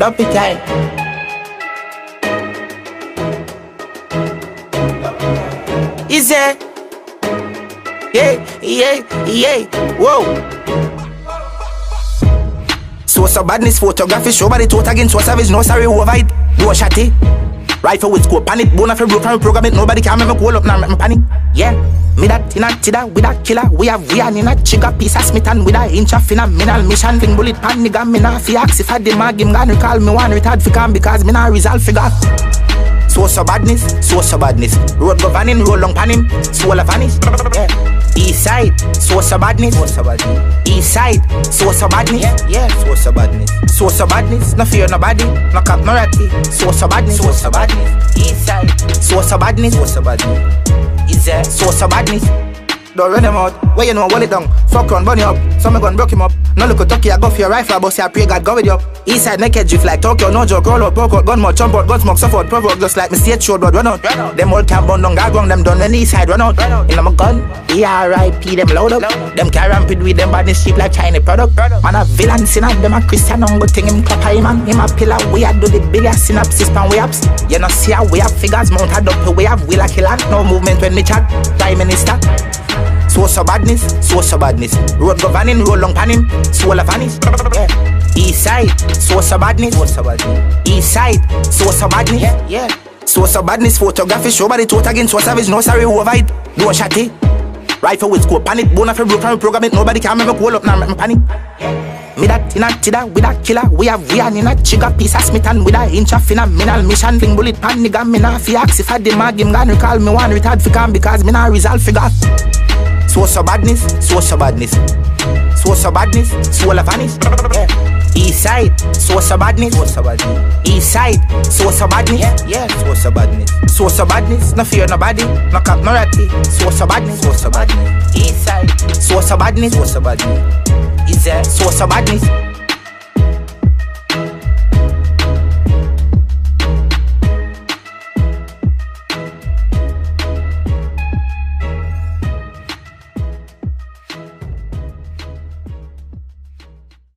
Stop it time. Is it? Yeah. Whoa. So badness photography show body tot again so savage no sorry over it. Do a shotty. Rifle with scope panic bone of a broke from program it nobody can make me call up now make me panic. Yeah. Me that in a tida with a killer. We have in a chigga piece of Smith and with a inch of phenomenal mission. Thing bullet pan nigga me nah fi ask if I the mag him gonna call me one retard fi come because me nah result figure. So badness. Road governing, roll long pan him. Soul of vanish. Yeah. East side, so badness. East side, so badness. Yeah. So badness. No fear nobody, no cap no ratty. So badness. East side, so badness. Is there so badness? Don't run him out, where you know hold it down. Fuck run, bunny up, some me gun broke him up. No look at Tucky, I go for your rifle, but say I pray God go with you. East side naked drift like Tokyo, no joke, roll out, poke out, gun mouth, jump out, gun smoke, suffer, provoke, just like me state show, but run out. Them all can't burn down, God wrong, them done when the east side run out. In my gun, E.R.I.P. them load up. Them carry rampid with them badness cheap like China product. Man a villain sin and them a Christian on go thing him clap high man. Him a pillar, we a do the biggest synopsis pan way ups. You know see how we have figures mounted up, we have will a killer. No movement when me chat, Prime Minister. So badness. Road governing, roll long pan him. Soul of vanish. Yeah. East side, so badness. East side, so badness. Yeah. So badness photography show body tot again so savage no sorry over it. Do a shotty. Rifle with scope panic bone of a broke from program it nobody can make me call up now make me panic. Me that in a tida with a killer. We have in a chigga piece of Smith and with a inch of phenomenal mission. Thing bullet pan nigga me nah fi ask if I the mag him gonna call me one retard fi come because me nah result figure. So badness. Soul of vanish. Yeah. East side, so badness. East side, so badness. Yeah. So badness. No fear nobody, no cap no ratty. So badness. East side, so badness. Is there so badness?